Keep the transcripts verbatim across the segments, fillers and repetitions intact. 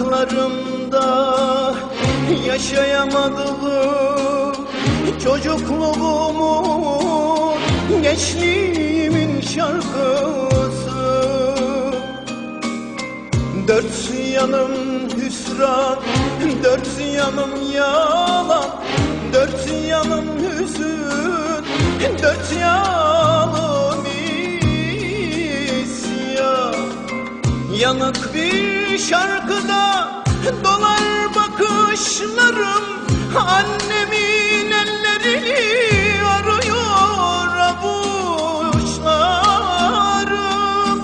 Yıllarımda yaşayamadığım çocukluğumun, gençliğimin şarkısı. Dört yanım hüsran, dört yanım yalan, dört yanım hüzün, dört yanım isyan. Yanık bir şarkıda dolar bakışlarım, annemin ellerini arıyor avuçlarım.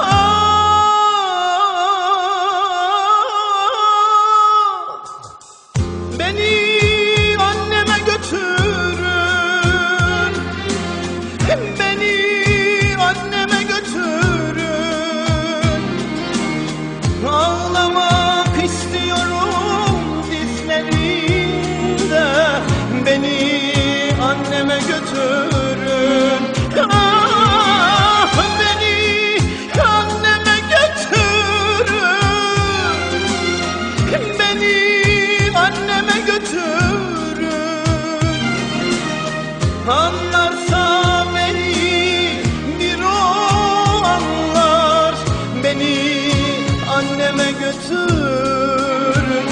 Ah, beni anneme götürün, beni anneme götürün. Ağlamak istiyorum dizlerinde, beni anneme götürün. Ah, beni anneme götürün, beni anneme götürün. Anlarsa beni bir o anlar, beni anneme götürün.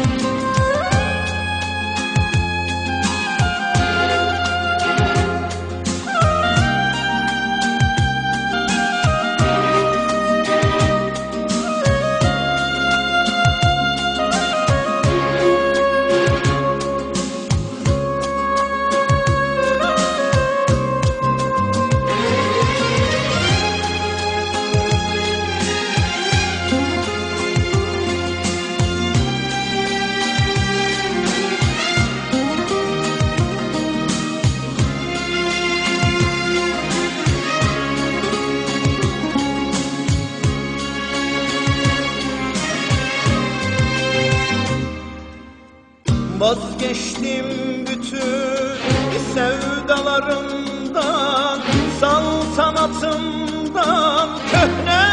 Vazgeçtim bütün sevdalarımdan, saltanatımdan, köhne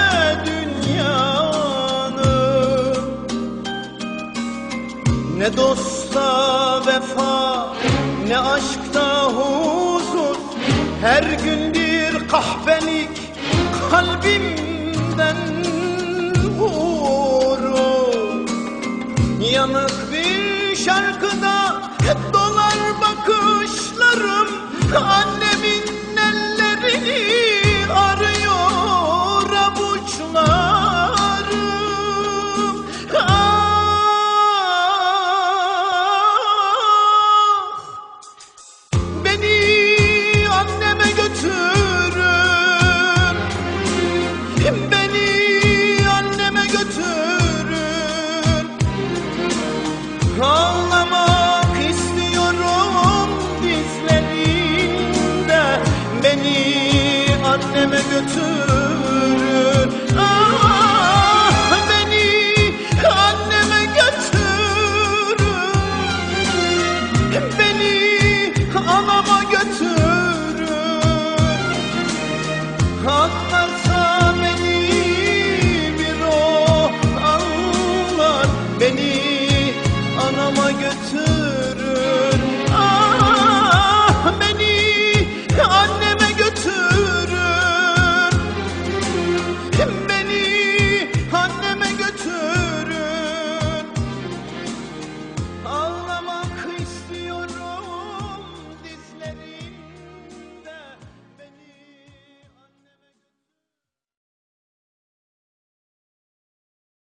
dünyanın. Ne dosta vefa, ne aşkta huzur, her gün bir kahpelik kalbimden vurur. Yanık bir şarkıda dolar bakışlarım, annemin ellerini arıyor avuçlarım. Ah, beni anneme götürün, beni anneme götürün. Ağlamak istiyorum dizlerinde, beni anneme götür.